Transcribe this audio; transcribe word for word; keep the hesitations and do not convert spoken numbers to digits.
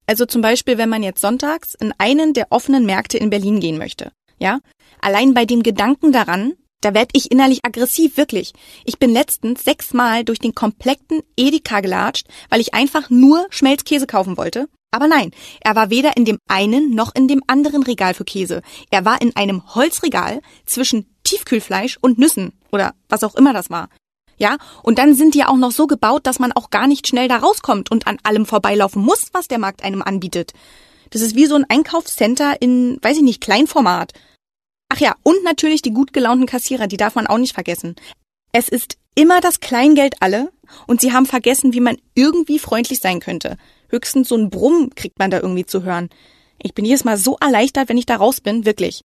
Also zum Beispiel, wenn man jetzt sonntags in einen der offenen Märkte in Berlin gehen möchte. Ja? Allein bei dem Gedanken daran, da werd ich innerlich aggressiv, wirklich. Ich bin letztens sechsmal durch den kompletten Edeka gelatscht, weil ich einfach nur Schmelzkäse kaufen wollte. Aber nein, er war weder in dem einen noch in dem anderen Regal für Käse. Er war in einem Holzregal zwischen Tiefkühlfleisch und Nüssen oder was auch immer das war. Ja, und dann sind die auch noch so gebaut, dass man auch gar nicht schnell da rauskommt und an allem vorbeilaufen muss, was der Markt einem anbietet. Das ist wie so ein Einkaufscenter in, weiß ich nicht, Kleinformat. Ach ja, und natürlich die gut gelaunten Kassierer, die darf man auch nicht vergessen. Es ist immer das Kleingeld alle und sie haben vergessen, wie man irgendwie freundlich sein könnte. Höchstens so ein Brummen kriegt man da irgendwie zu hören. Ich bin jedes Mal so erleichtert, wenn ich da raus bin, wirklich.